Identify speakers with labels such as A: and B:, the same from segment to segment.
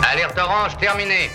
A: Alerte orange terminée.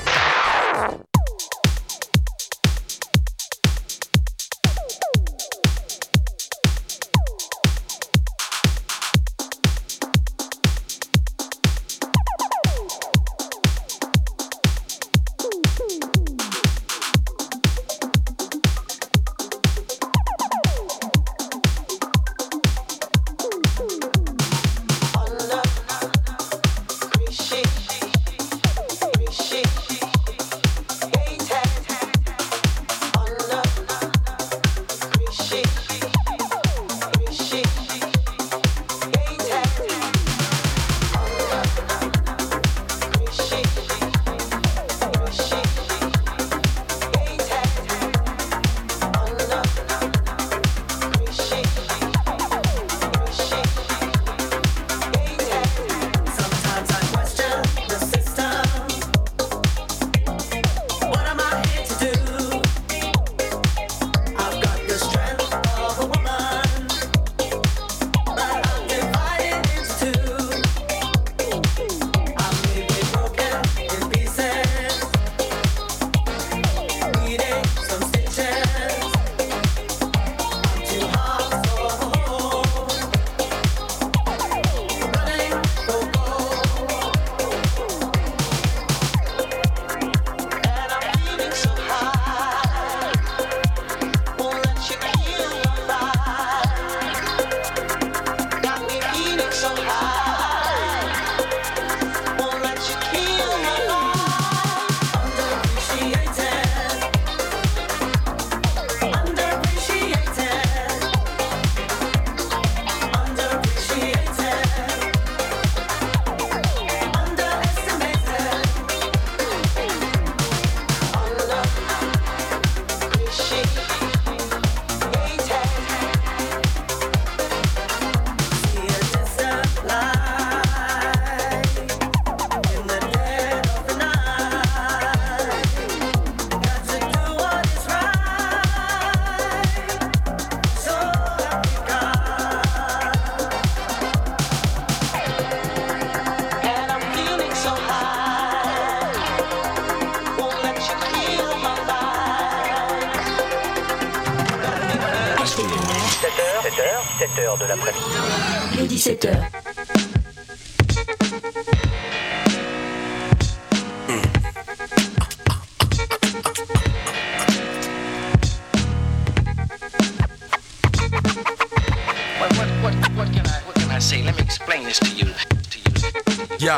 B: De l'après-midi.
C: Les 17h.
D: What can I say? Let me explain this to you.
E: Yeah.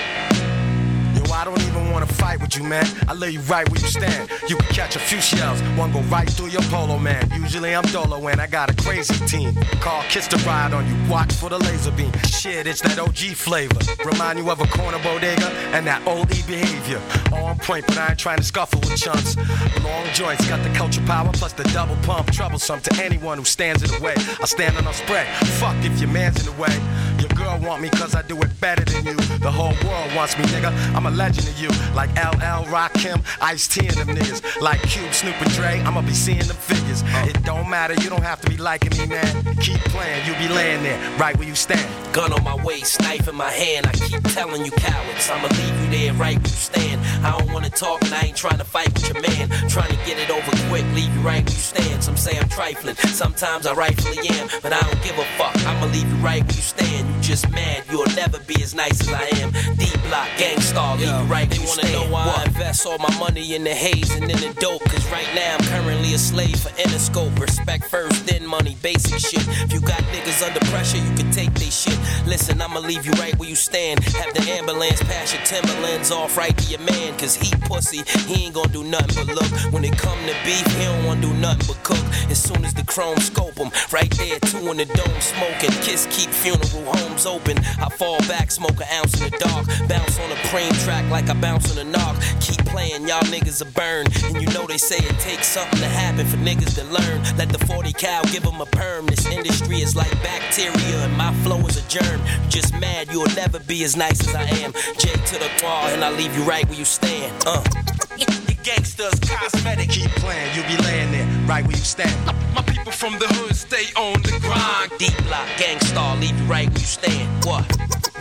E: Yo, I don't even wanna fight with you, man. I lay you right where you stand. You can catch a few shells, one go right through your polo, man. Usually I'm dolo and I got a crazy team. Call Kiss to ride on you, watch for the laser beam. Shit, it's that OG flavor. Remind you of a corner bodega and that old E behavior. On point, but I ain't trying to scuffle with chumps. Long joints, got the culture power plus the double pump. Troublesome to anyone who stands in the way. I stand on a spread. Fuck if your man's in the way. Your girl want me cause I do it better than you. The whole world wants me, nigga. I'm a legend to you. Like LL, Rakim, Ice-T and them niggas. Like Cube, Snoop and Dre, I'ma be seeing them figures. It don't matter, you don't have to be liking me, man. Keep playing, you be laying there, right where you stand.
F: Gun on my waist, knife in my hand. I keep telling you cowards, I'ma leave you there right where you stand. I don't wanna talk and I ain't trying to fight with your man. Trying to get it over quick, leave you right where you stand. Some say I'm trifling, sometimes I rightfully am. But I don't give a fuck, I'ma leave you right where you stand. You just mad, you'll never be as nice as I am. D-Block, Gangstar, leave you right where you stand. They wanna know why I invest all my money in the haze and in the dope. Cause right now I'm currently a slave for Interscope. Respect first, then money, basic shit. If you got niggas under pressure, you can take they shit. Listen, I'ma leave you right where you stand. Have the ambulance pass your Timberlands off right to your man. Cause he pussy, he ain't gonna do nothing but look. When it come to beef, he don't wanna do nothing but cook. As soon as the chrome scope him, right there, two in the dome smoking. Kiss keep funeral homes open. I fall back, smoke an ounce in the dark. Bounce on a preem track like I bounce on a knock. Keep playing, y'all niggas are burned. And you know they say it takes something to happen for niggas to learn. Let the 40 cal give them a perm. This industry is like bacteria and my flow is a germ. Just mad, you'll never be as nice as I am. J to the claw and I leave you right where you stand. Your gangsters cosmetic.
E: Keep playing, you be laying there, right where you stand.
G: My people from the hood stay on the grind.
F: D-Block, Gangstar, leave you right where you stand. What? Your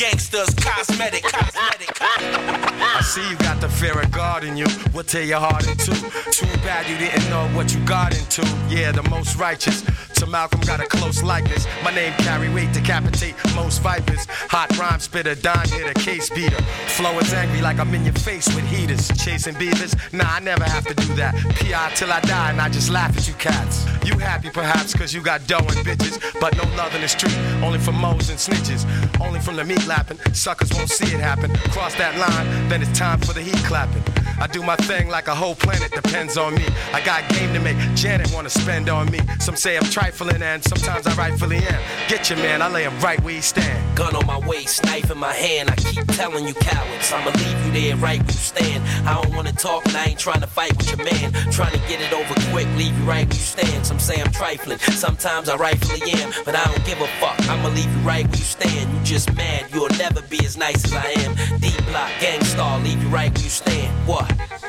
F: gangsters, cosmetic.
E: I see you got the fear of God in you. We'll tear your heart in two. Too bad you didn't know what you got into. Yeah, the most righteous. To Malcolm got a close likeness. My name carry weight, decapitate most vipers. Hot rhyme spitter, Don hitter, case beater. Flow is angry like I'm in your face with heaters. Chasing beavers? Nah, I never have to do that. P.I. till I die and I just laugh at you cats. You happy perhaps cause you got dough and bitches, but no love in the street, only for moles and snitches. Only from the meat lapping, suckers won't see it happen. Cross that line, then it's time for the heat clapping. I do my thing like a whole planet depends on me. I got game to make, Janet wanna spend on me. Some say I'm trifling and sometimes I rightfully am. Get your man, I lay him right where he stand.
F: Gun on my waist, knife in my hand, I keep telling you cowards, I'ma leave you there right where you stand. I don't wanna talk and I ain't trying to fight with your man. Trying to get it over quick, leave you right where you stand. Some say I'm trifling, sometimes I rightfully am, but I don't give a fuck, I'ma leave you right where you stand. You just mad, you'll never be as nice as I am. D-Block, Gangstar, leave you right where you stand. What?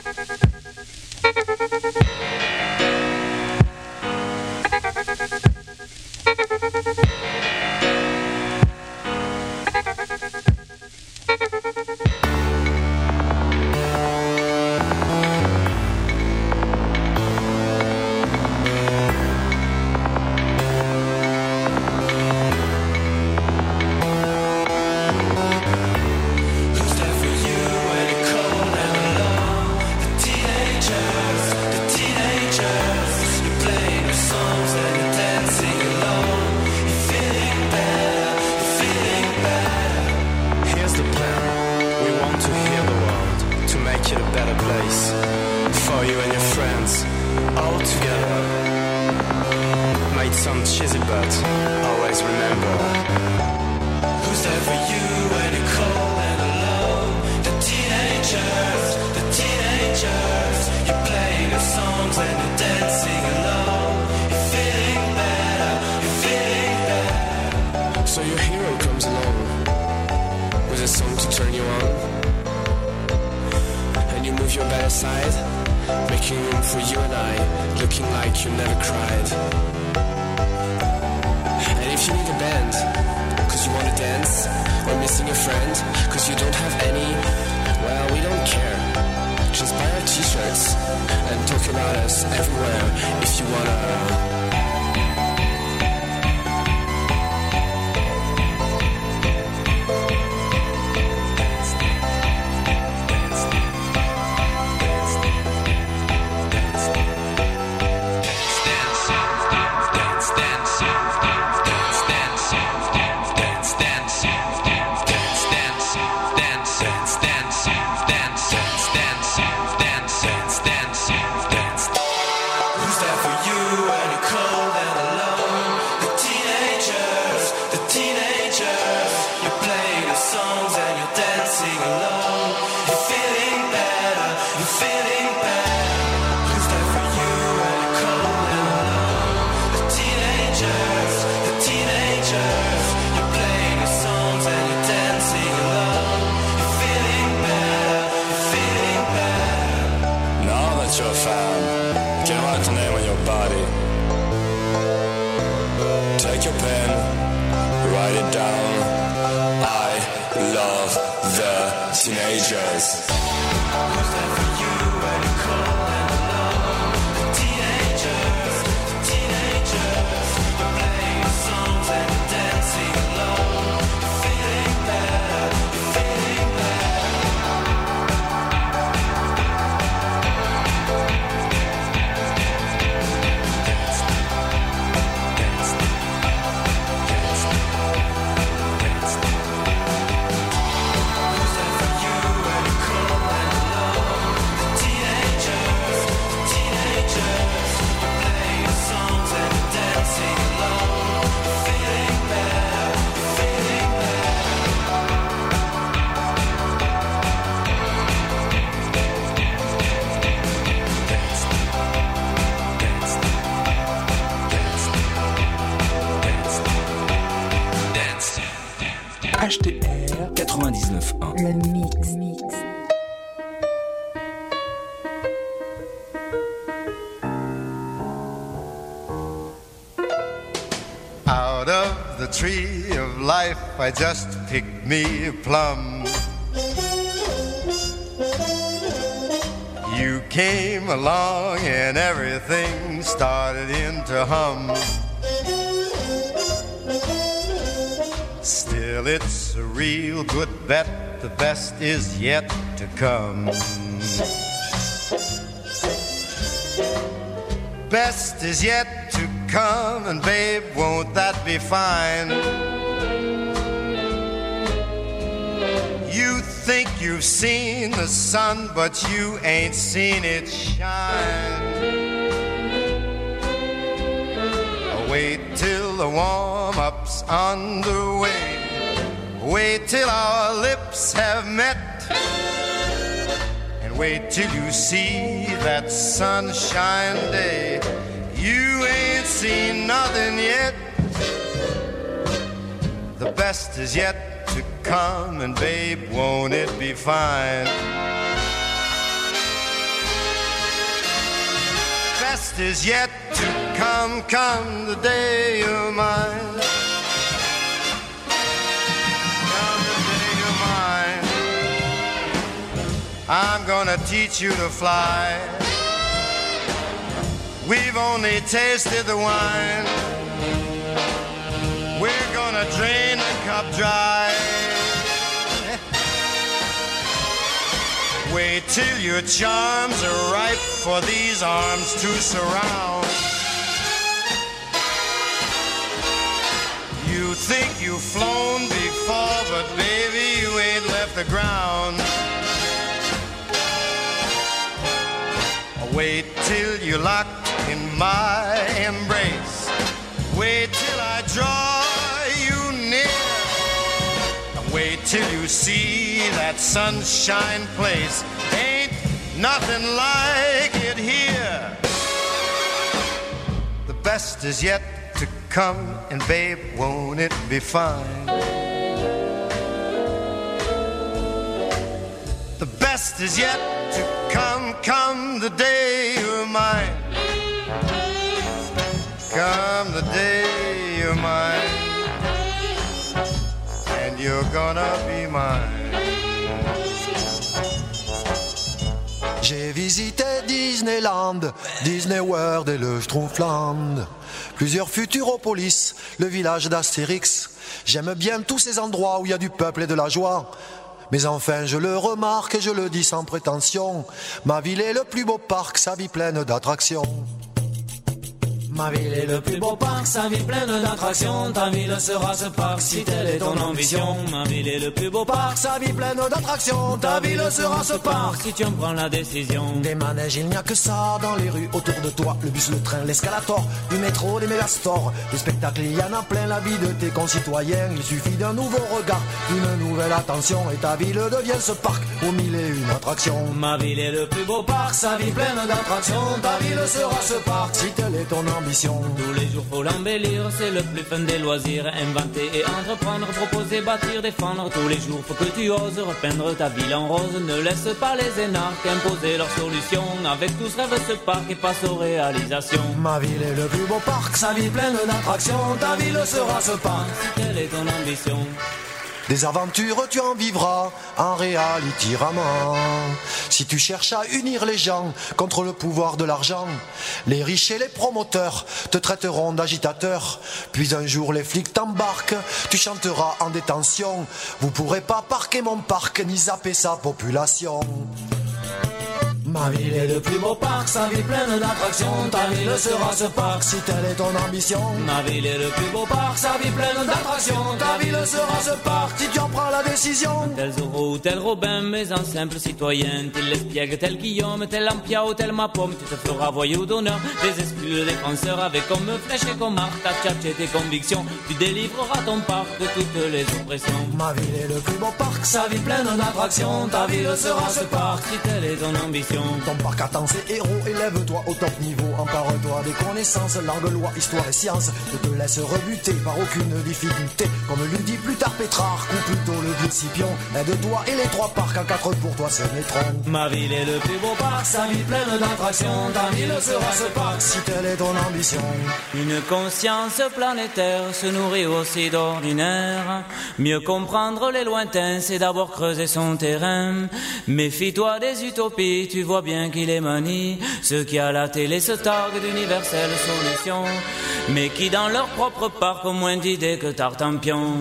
A: HTR 99.1.
C: Le mix.
G: Out of the
C: tree of life, I just picked me a plum. You came along and everything started in to hum. Still, it's a real good bet, the best is yet to come. Best is yet to come, and babe, won't that be fine? You think you've seen the sun, but you ain't seen it shine. Wait till the warm-up's underway. Wait till our lips have met. And wait till you see that sunshine day. You ain't seen nothing yet. The best is yet to come, and babe, won't it be fine? Best is yet to come, come the day you're mine. Come the day you're mine. I'm gonna teach you to fly. We've only tasted the wine. We're gonna drain the cup dry. Wait till your charms are ripe for these arms to surround. You think you've flown before, but baby, you ain't left the ground. Wait till you're locked in my embrace. Wait till I draw you near. Wait till you see that sunshine place. Ain't nothing like it here. The best is yet to come, and babe, won't it be fine? The best is yet to come, come the day you're mine. Come the day you're mine. And you're gonna be mine.
G: J'ai visité Disneyland, Disney World et le Schtroumpfland. Plusieurs Futuropolis, le village d'Astérix. J'aime bien tous ces endroits où il y a du peuple et de la joie. Mais enfin je le remarque et je le dis sans prétention, ma ville est le plus beau parc, sa vie pleine d'attractions.
H: Ma ville est le plus beau parc, sa vie pleine d'attractions. Ta ville sera ce parc si telle est ton ambition. Ma ville est le plus beau parc, sa vie pleine d'attractions. Ta ville sera ce parc si tu en prends la décision. Des manèges, il n'y a que ça dans les rues autour de toi. Le bus, le train, l'escalator, du métro, des mégastores. Des spectacles, il y en a plein la vie de tes concitoyens. Il suffit d'un nouveau regard, d'une nouvelle attention, et ta ville devient ce parc aux mille et une attractions. Ma ville est le plus beau parc, sa vie pleine d'attractions. Ta ville sera ce parc si telle est ton ambition. Tous les jours faut l'embellir, c'est le plus fun des loisirs. Inventer et entreprendre, proposer, bâtir, défendre. Tous les jours faut que tu oses repeindre ta ville en rose. Ne laisse pas les énarques imposer leurs solutions. Avec tous rêve ce parc et passe aux réalisations. Ma ville est le plus beau parc, sa vie pleine d'attractions. Ta ville sera ce parc, quelle est ton ambition?
G: Des aventures tu en vivras en reality raman. Si tu cherches à unir les gens contre le pouvoir de l'argent, les riches et les promoteurs te traiteront d'agitateur. Puis un jour les flics t'embarquent, tu chanteras en détention. Vous pourrez pas parquer mon parc ni zapper sa population. Ma ville est le plus beau parc, sa vie pleine d'attractions. Ta ville sera ce parc si telle est ton ambition. Ma ville est le plus beau parc, sa vie pleine d'attractions. Ta ville sera ce parc si tu en prends la décision. Tel Zorro ou tel Robin, mais un simple citoyen. Tel l'espiègle, tel Guillaume, tel Lampia ou tel Mapom. Tu te feras voyou d'honneur, des exclus, le défenseur. Avec comme flèche et comme arc, ta tchatche et tes convictions. Tu délivreras ton parc de toutes les oppressions. Ma ville est le plus beau parc, sa vie pleine d'attractions. Ta ville sera ce parc si telle est ton ambition.
H: ambition.
G: Ton parc attend ses héros, élève-toi au top niveau. Empare-toi des connaissances, langue, loi, histoire et science. Ne te laisse rebuter par aucune difficulté. Comme lui dit plus tard Pétrarque, ou plutôt le dit Scipion. Aide-toi et les 3 parcs en 4 pour toi se mettront.
H: Ma ville est le plus beau parc, sa vie pleine d'attractions. Ta ville sera ce parc,
G: Si telle est ton ambition.
H: Une conscience planétaire se nourrit aussi d'ordinaire. Mieux comprendre les lointains, c'est d'abord creuser son terrain. Méfie-toi des utopies, tu vois bien qu'il est manie. Ceux qui à la télé se targuent d'universelles solutions, mais qui dans leur propre parc ont moins d'idées que Tartampion.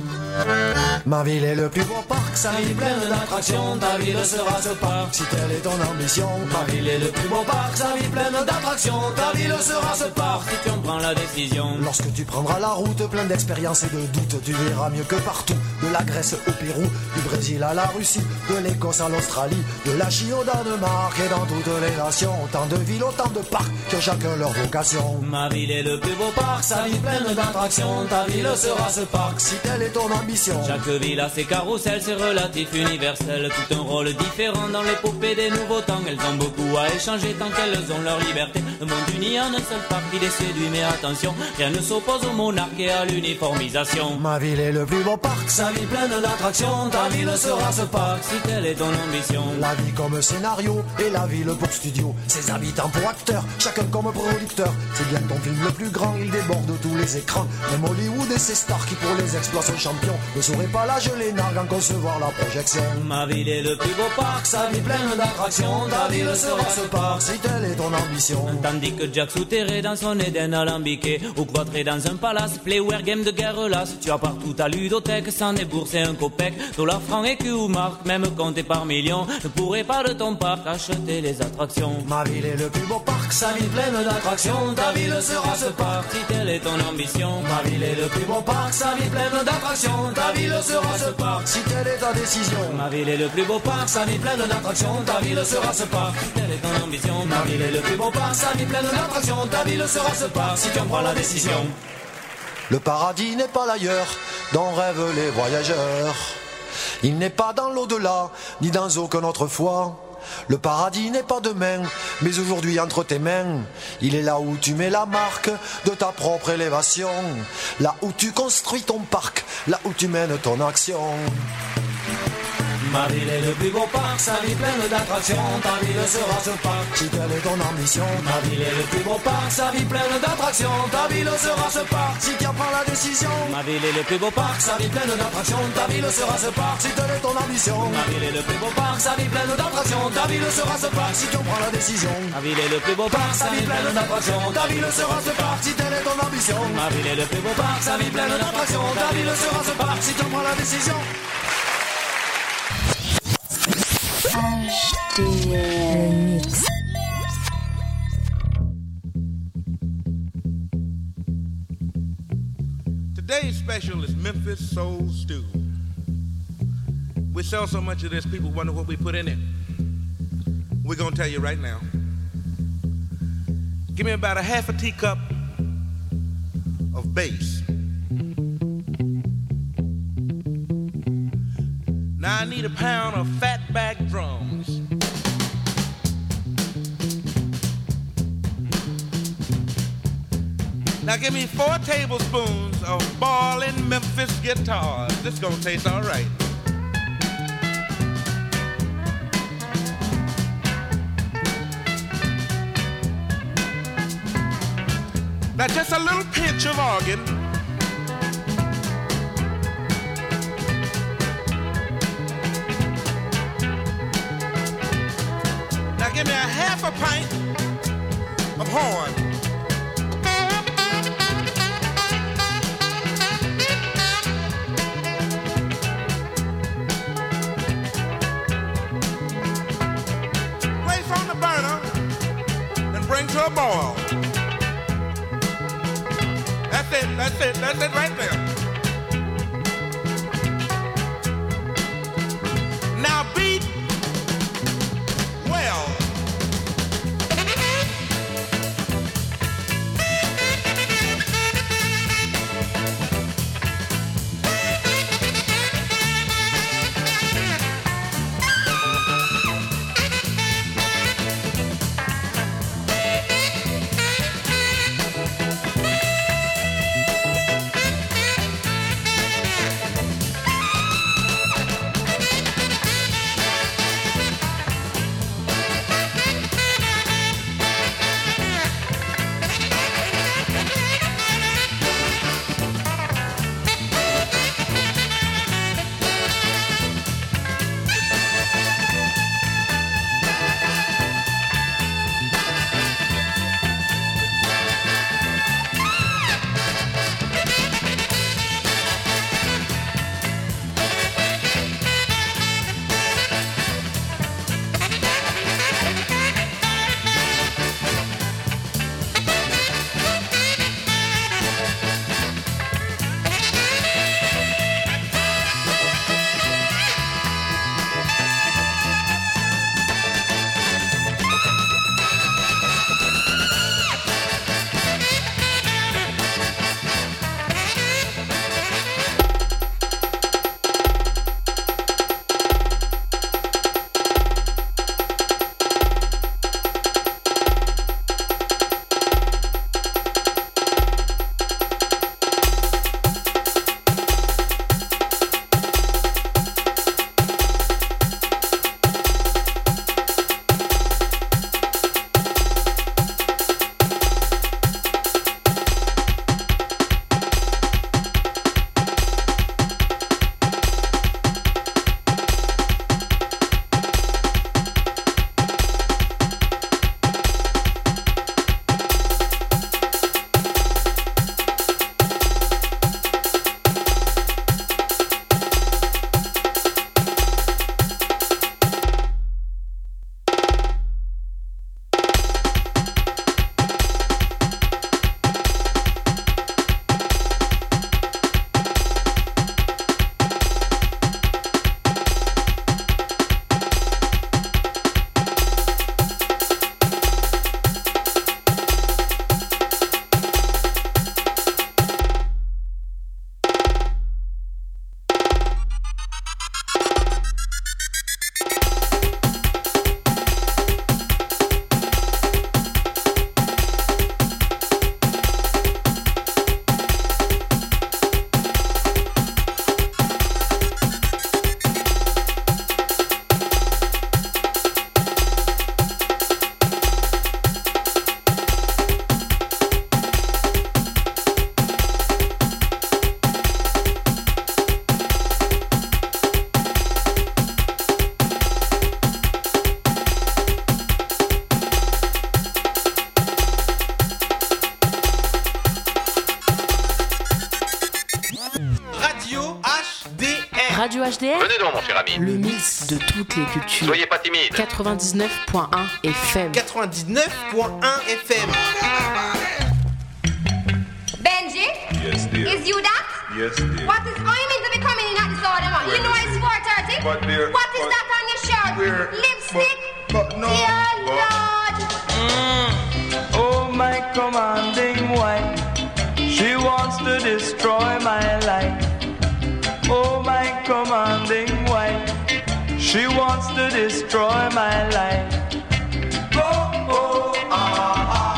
G: Ma ville est le plus beau parc,
H: Sa vie pleine d'attractions, ta ville sera ce parc.
G: si telle est ton ambition.
H: Ma ville est le plus beau parc, sa vie pleine d'attractions, ta ville sera ce parc si tu en prends la décision.
G: Lorsque tu prendras la route pleine d'expérience et de doutes, tu verras mieux que partout. De la Grèce au Pérou, du Brésil à la Russie, de l'Écosse à l'Australie, de la Chine au Danemark et dans toutes les nations. Autant de villes, autant de parcs, que chacun leur vocation.
H: Ma ville est le plus beau parc, sa vie pleine d'attractions, ta ville sera ce parc.
G: Si telle est ton ambition.
H: Chaque ville a ses carrousels, ses relatifs universels, tout un rôle différent dans l'épopée des nouveaux temps. Elles ont beaucoup à échanger tant qu'elles ont leur liberté. Le monde uni en un seul parc, il est séduit, mais attention, rien ne s'oppose au monarque et à l'uniformisation.
G: Ma ville est le plus beau parc,
H: Sa vie pleine d'attractions, ta ville sera ce parc si telle est ton ambition.
G: la vie comme scénario et la ville pour studio. Ses habitants pour acteurs, chacun comme producteur. C'est bien ton film le plus grand, il déborde tous les écrans. Même Hollywood et ses stars qui pour les exploits sont champions ne sauraient pas la geler nargue en concevoir la projection.
H: Ma ville est le plus beau parc, sa vie pleine d'attractions, ta ville sera ce parc.
G: Si telle est ton ambition.
H: Tandis que Jack souterré dans son Éden alambiqué, ou cloîtré dans un palace, playware game de guerre lasse. Tu as partout ta ludothèque sans débourser un copec. Dollar, franc, écu ou marque, même compté par millions, ne pourrait pas de ton parc acheter les attractions.
G: Ma ville est le plus beau parc,
H: Sa vie pleine d'attractions, ta ville sera ce parc si telle est ton ambition.
G: ma ville est le plus beau parc.
H: Sa vie pleine d'attractions, ta ville sera ce parc.
G: Si telle est ta décision.
H: Ma ville est le plus beau parc, sa vie pleine d'attractions, ta ville sera ce parc. Si telle est ton ambition, ma ville est le plus beau parc, sa vie pleine d'attractions, ta ville sera ce parc. Si tu en prends la décision.
G: Le paradis n'est pas l'ailleurs dont rêvent les voyageurs. Il n'est pas dans l'au-delà, ni dans aucun autre foi. Le paradis n'est pas demain, mais aujourd'hui entre tes mains. Il est là où tu mets la marque de ta propre élévation. Là où tu construis ton parc, là où tu mènes ton action.
H: Ma ville est le plus beau parc, sa vie pleine d'attractions, ta ville sera ce parc.
G: Si telle est ton ambition.
H: Ma ville est le plus beau parc, sa vie pleine d'attractions, ta ville sera ce parc.
G: Si tu en prends la décision.
H: Ma ville est le plus beau parc, sa vie pleine d'attractions, ta ville sera ce parc.
G: Si telle est ton ambition.
H: Ma ville est le plus beau parc, sa vie pleine d'attractions, ta ville sera ce parc.
G: Si tu en prends la décision.
H: Ma ville est le plus beau parc, sa vie pleine d'attractions, ta ville sera ce parc.
G: Si telle est ton ambition.
H: Ma ville est le plus beau parc, sa vie pleine d'attractions, ta ville sera ce parc.
G: Si tu en prends la décision.
I: Mix.
J: Today's special is Memphis Soul Stew. We sell so much of this, people wonder what we put in it. We're gonna tell you right now. Give me about a half a teacup of bass. Now I need a pound of fatback drums. Now give me 4 tablespoons of ballin' Memphis guitars. This gonna taste all right. Now just a little pinch of organ. Now give me a half a pint of horn. Place on the burner and bring to a boil. That's it right there. Now beat well.
K: HDR.
L: Venez donc, mon cher ami.
K: Le mix de toutes les cultures.
L: Soyez pas timide.
K: 99.1 FM.
M: 99.1 FM.
N: Benji?
O: Yes, dear.
N: Is you that?
O: Yes, dear.
N: What is, how you mean to be coming in at this order, man? You know it's 4:30?
O: But dear,
N: what is that on your shirt? Lipstick?
O: But no.
N: Dear Lord.
P: Oh, my commanding wife, she wants to destroy my life. Oh, my commanding wife, she wants to destroy my life. Oh, oh, ah, ah.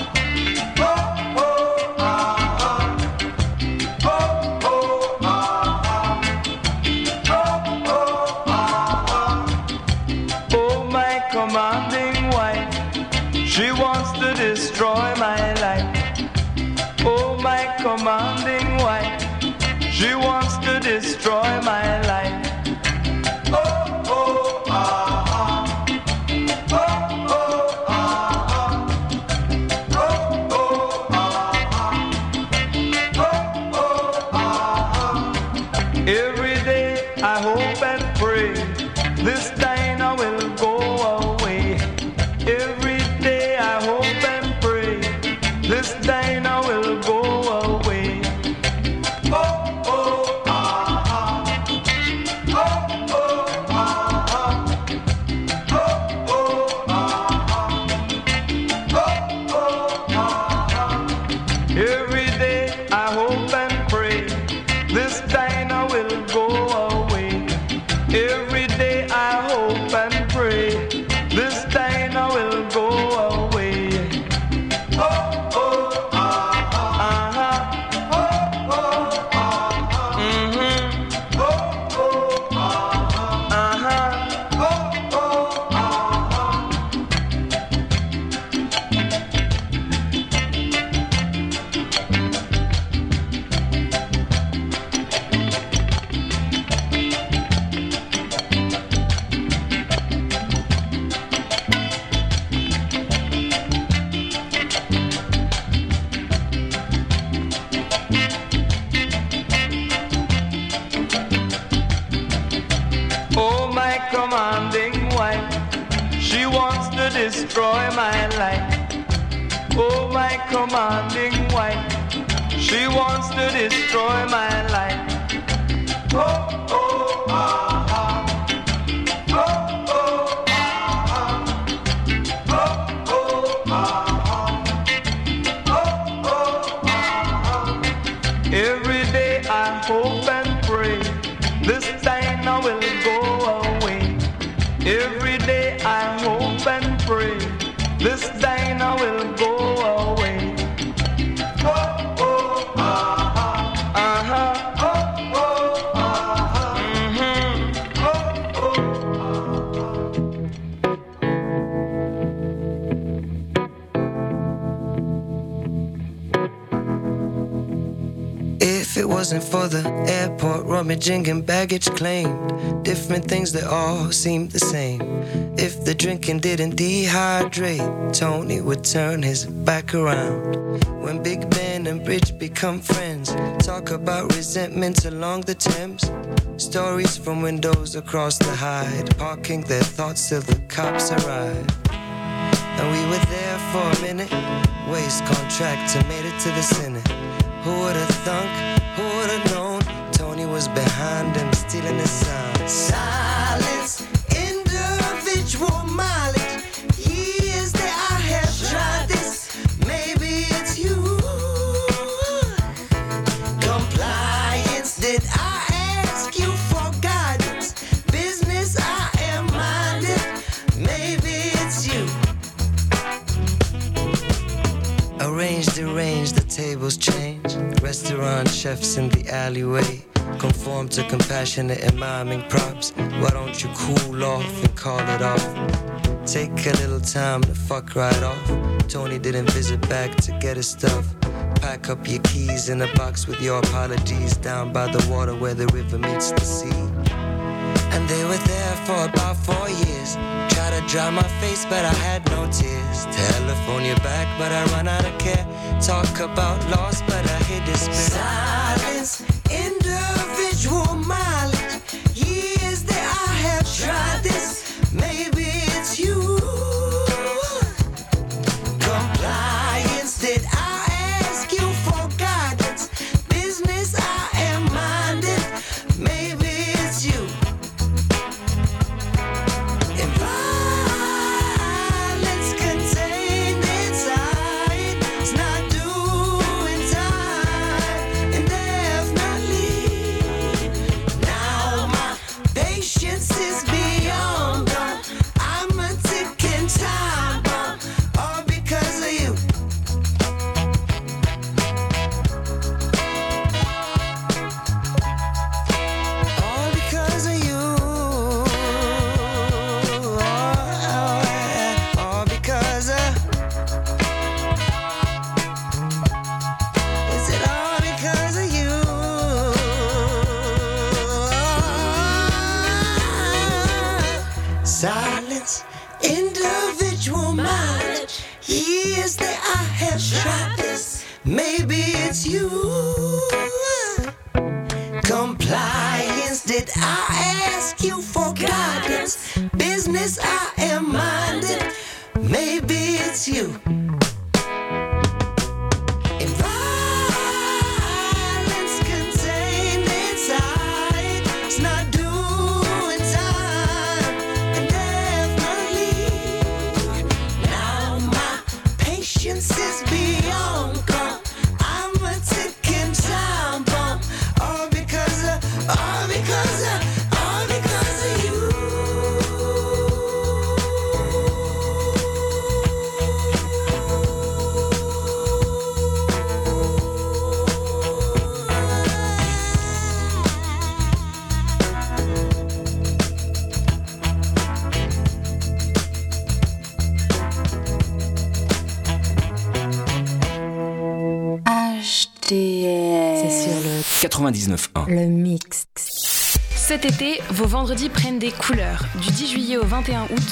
P: Commanding wife, she wants to destroy my life. Oh, my commanding wife, she wants to destroy my life. Oh, oh, ah, ah. Oh, oh, ah, ah. Oh, oh, ah, ah. Oh, oh, ah, ah. Every day I hope and pray this Dinah will go away. Every day I hope and pray this Dinah will go away. Oh, oh, ah, ah. Oh, oh, ah, ah. Oh, oh, ah, ah. Oh, oh, ah, ah. Every day I hope and pray this Dinah will go away. Every day I hope and pray this Dinah will go away. Oh, oh, ah, ah, ah, oh, oh, ah, ah, oh, oh, ah, ah, oh, oh, ah, oh, my commanding wife, she wants to destroy my life. Oh, my commanding wife, she wants to destroy my life. Oh, oh, ah, ah. Oh, oh, ah, ah. Oh, oh, ah, ah. Oh, oh, ah, ah. Every day I hope and pray this Dinah will go away. Every day I hope and pray this Dinah will go away. Oh, oh, ah, ah, uh-huh. Oh, oh, ah, ah, mm-hmm. Oh, oh,
Q: If it wasn't for the airport rummaging and baggage claimed, different things that all seemed the same. If the drinking didn't dehydrate, Tony would turn his back around. When Big Ben and Bridge become friends, talk about resentments along the Thames. Stories from windows across the Hyde, parking their thoughts till the cops arrive. And we were there for a minute, waste contractor made it to the Senate. Who would've thunk, who would've known, Tony was behind him, stealing the sound.
R: Silence, individual mileage. Years that I have tried this, maybe it's you. Compliance, did I ask you for guidance? Business, I am minded, maybe it's you.
Q: Arranged, deranged, the tables change. Restaurant chefs in the alleyway conform to compassionate and miming props. Why don't you cool off and call it off? Take a little time to fuck right off. Tony didn't visit back to get his stuff. Pack up your keys in a box with your apologies down by the water where the river meets the sea. And they were there for about 4 years. Tried to dry my face, but I had no tears. Telephone you back, but I run out of care. Talk about loss, but I hate despair.
R: Silence, individual mileage. silence, individual mileage. Years that I have tried this, maybe it's you. Compliance, did I ask you for guidance? Business, I am minded, maybe it's you.
I: C'est sur le
A: 99.1.
I: Le mix.
L: Cet été, vos vendredis prennent des couleurs. Du 10 juillet au 21 août,